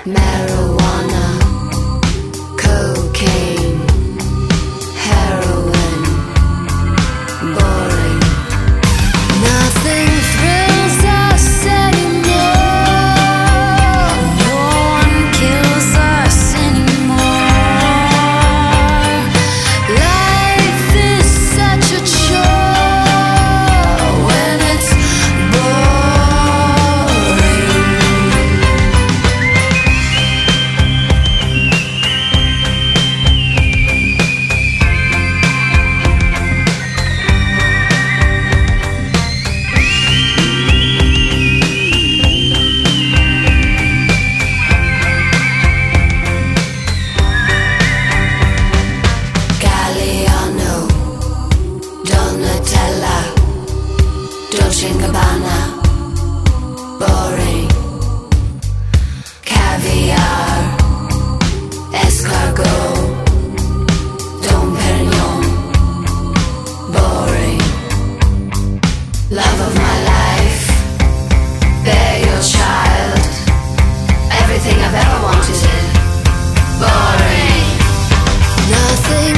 marijuana, cocaine, heroin, boring. Nothing thrills us anymore. No one kills us anymore. Life is such a chore when it's boring. Galliano, Donatella, Dolce & Gabbana, boring. Caviar, escargot, Dom Perignon, boring. Love of my life, bear your child, everything I've ever wanted, boring. Nothing